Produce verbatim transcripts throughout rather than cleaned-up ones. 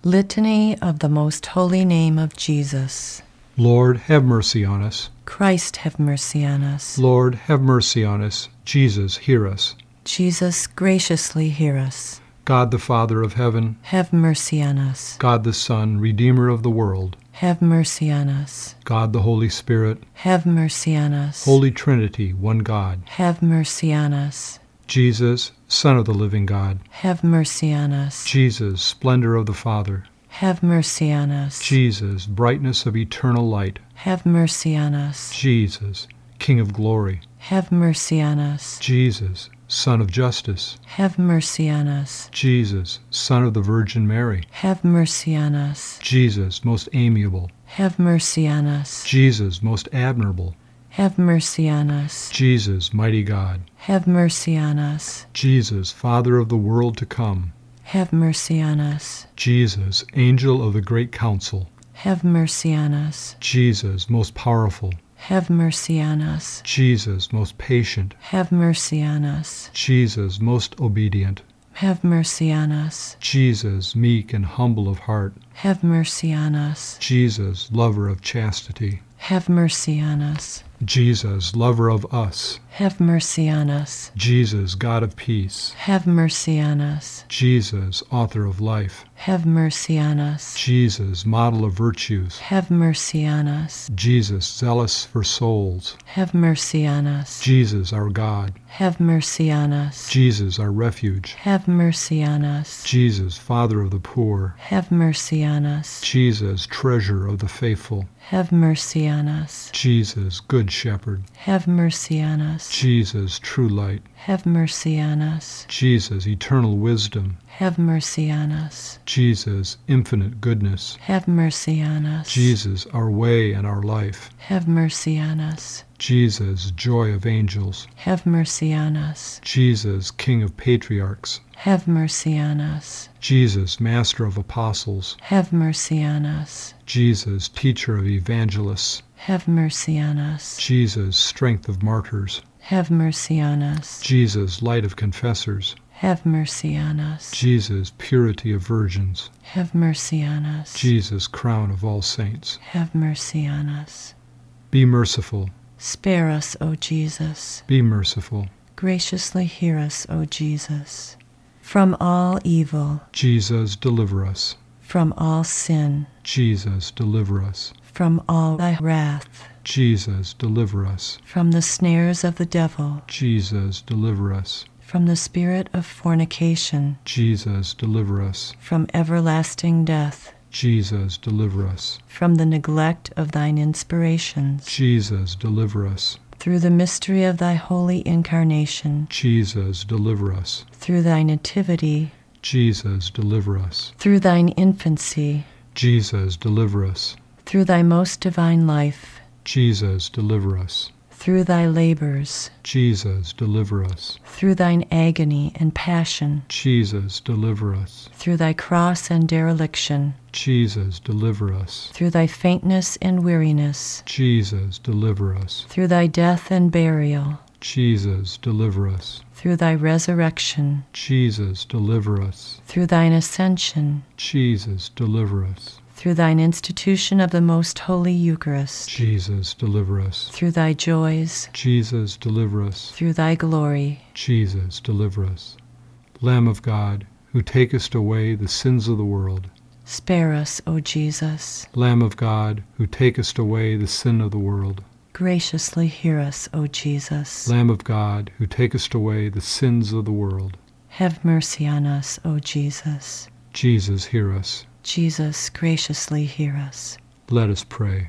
Litany of the Most Holy Name of Jesus. Lord, have mercy on us. Christ, have mercy on us. Lord, have mercy on us. Jesus, hear us. Jesus, graciously hear us. God the Father of heaven, have mercy on us. God the Son, Redeemer of the world, have mercy on us. God the Holy Spirit, have mercy on us. Holy Trinity, one God, have mercy on us. Jesus, Son of the living God, have mercy on us. Jesus, splendor of the Father, have mercy on us. Jesus, brightness of eternal light, have mercy on us. Jesus, King of glory, have mercy on us. Jesus, Son of justice, have mercy on us. Jesus, Son of the Virgin Mary, have mercy on us. Jesus, most amiable, have mercy on us. Jesus, most admirable, have mercy on us. Jesus, mighty God, have mercy on us. Jesus, Father of the world to come, have mercy on us. Jesus, Angel of the great council, have mercy on us. Jesus, most powerful, have mercy on us. Jesus, most patient, have mercy on us. Jesus, most obedient, have mercy on us. Jesus, meek and humble of heart, have mercy on us. Jesus, lover of chastity, have mercy on us. Jesus, lover of us, have mercy on us. Jesus, God of peace, have mercy on us. Jesus, author of life, have mercy on us. Jesus, model of virtues, have mercy on us. Jesus, zealous for souls, have mercy on us. Jesus, our God, have mercy on us. Jesus, our refuge, have mercy on us. Jesus, Father of the poor, have mercy on us. Jesus, treasure of the faithful, have mercy on us. Jesus, good shepherd, have mercy on us. Jesus, true light, have mercy on us. Jesus, eternal wisdom, have mercy on us. Jesus, infinite goodness, have mercy on us. Jesus, our way and our life, have mercy on us. Jesus, joy of angels, have mercy on us. Jesus, King of patriarchs, have mercy on us. Jesus, Master of apostles, have mercy on us. Jesus, Teacher of evangelists, have mercy on us. Jesus, strength of martyrs, have mercy on us. Jesus, light of confessors, have mercy on us. Jesus, purity of virgins, have mercy on us. Jesus, crown of all saints, have mercy on us. Be merciful. Spare us, O Jesus. Be merciful. Graciously hear us, O Jesus. From all evil, Jesus, deliver us. from all sin, Jesus, deliver us. from all thy wrath, Jesus, deliver us. from the snares of the devil, Jesus, deliver us. from the spirit of fornication, Jesus, deliver us. from everlasting death, Jesus, deliver us. from the neglect of thine inspirations, Jesus, deliver us. through the mystery of thy holy incarnation, Jesus, deliver us. through thy nativity, Jesus, deliver us. through thine infancy, Jesus, deliver us. through thy most divine life, Jesus, deliver us. through thy labors, Jesus, deliver us. through thine agony and passion, Jesus, deliver us. through thy cross and dereliction, Jesus, deliver us. through thy faintness and weariness, Jesus, deliver us. through thy death and burial, Jesus, deliver us. through thy resurrection, Jesus, deliver us. through thine ascension, Jesus, deliver us. through thine institution of the most holy Eucharist, Jesus, deliver us. through thy joys, Jesus, deliver us. through thy glory. Jesus, deliver us. Lamb of God, who takest away the sins of the world. Spare us, O Jesus. Lamb of God, who takest away the sin of the world. Graciously hear us, O Jesus. Lamb of God, who takest away the sins of the world. Have mercy on us, O Jesus. Jesus, hear us. Jesus, graciously hear us. Let us pray.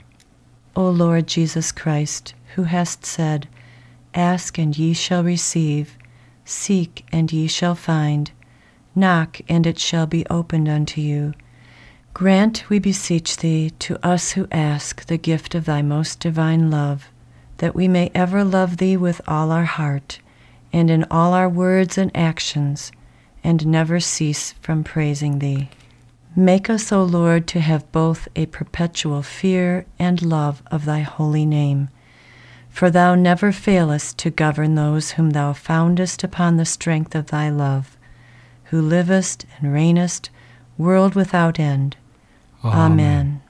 O Lord Jesus Christ, who hast said, Ask and ye shall receive, seek and ye shall find, knock and it shall be opened unto you. Grant, we beseech thee, to us who ask the gift of thy most divine love, that we may ever love thee with all our heart, and in all our words and actions, and never cease from praising thee. Make us, O Lord, to have both a perpetual fear and love of thy holy name, for thou never failest to govern those whom thou foundest upon the strength of thy love, who livest and reignest world without end. Amen.